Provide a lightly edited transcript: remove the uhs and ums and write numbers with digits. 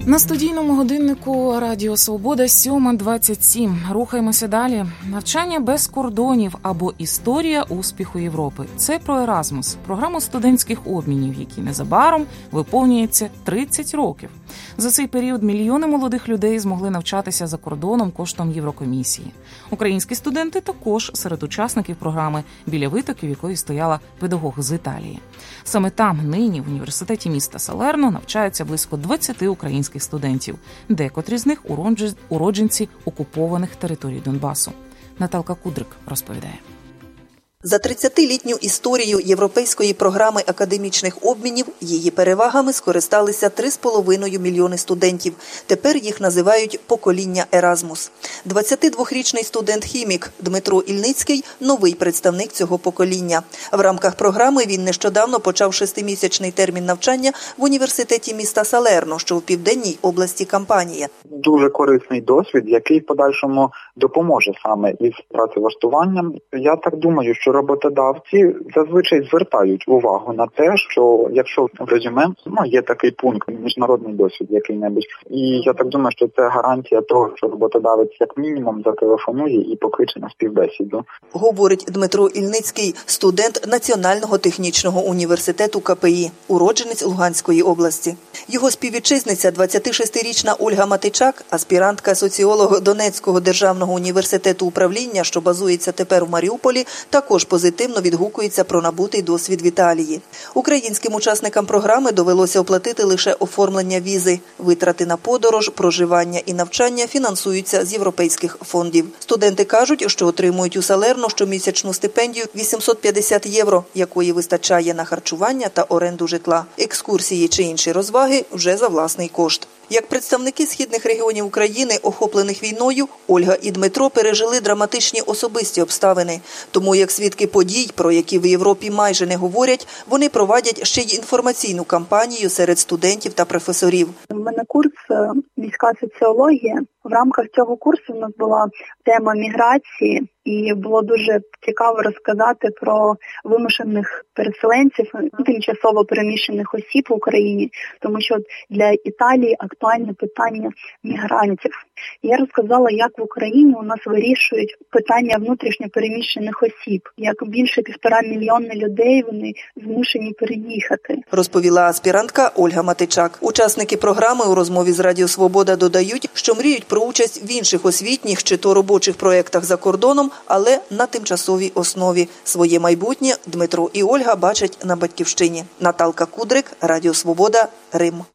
На студійному годиннику Радіо Свобода 7:27. Рухаємося далі. Навчання без кордонів або історія успіху Європи. Це про Еразмус, програму студентських обмінів, якій незабаром виповнюється 30 років. За цей період мільйони молодих людей змогли навчатися за кордоном коштом Єврокомісії. Українські студенти також серед учасників програми, біля витоків якої стояла педагог з Італії. Саме там нині в університеті міста Салерно навчаються близько 20 українських студентів, декотрі з них уродженці окупованих територій Донбасу. Наталка Кудрик розповідає. За 30-літню історію європейської програми академічних обмінів її перевагами скористалися 3,5 мільйони студентів. Тепер їх називають «покоління Еразмус». 22-річний студент-хімік Дмитро Ільницький – новий представник цього покоління. В рамках програми він нещодавно почав 6-місячний термін навчання в університеті міста Салерно, що в південній області Кампанія. Дуже корисний досвід, який в подальшому допоможе саме із працевлаштуванням. Я так думаю, що роботодавці зазвичай звертають увагу на те, що якщо в резюме є такий пункт, міжнародний досвід який-небудь, і я так думаю, що це гарантія того, що роботодавець як мінімум зателефонує і покличе на співбесіду. Говорить Дмитро Ільницький, студент Національного технічного університету КПІ, уродженець Луганської області. Його співвітчизниця, 26-річна Ольга Матичак, аспірантка соціолога Донецького державного університету управління, що базується тепер в Маріуполі, також позитивно відгукується про набутий досвід в Італії. Українським учасникам програми довелося оплатити лише оформлення візи. Витрати на подорож, проживання і навчання фінансуються з європейських фондів. Студенти кажуть, що отримують у Салерно щомісячну стипендію 850 євро, якої вистачає на харчування та оренду житла. Екскурсії чи інші розваги вже за власний кошт. Як представники східних регіонів України, охоплених війною, Ольга і Дмитро пережили драматичні особисті обставини. Тому, як свідки подій, про які в Європі майже не говорять, вони провадять ще й інформаційну кампанію серед студентів та професорів. У мене курс «Міська соціологія». В рамках цього курсу у нас була тема міграції, і було дуже цікаво розказати про вимушених переселенців, тимчасово переміщених осіб в Україні, тому що для Італії актуальне питання мігрантів. Я розказала, як в Україні у нас вирішують питання внутрішньо переміщених осіб. Як більше 1,5 мільйона людей вони змушені переїхати. Розповіла аспірантка Ольга Матичак. Учасники програми у розмові з Радіо Свобода додають, що мріють про участь в інших освітніх чи то робочих проєктах за кордоном, але на тимчасовій основі. Своє майбутнє Дмитро і Ольга бачать на Батьківщині. Наталка Кудрик, Радіо Свобода, Рим.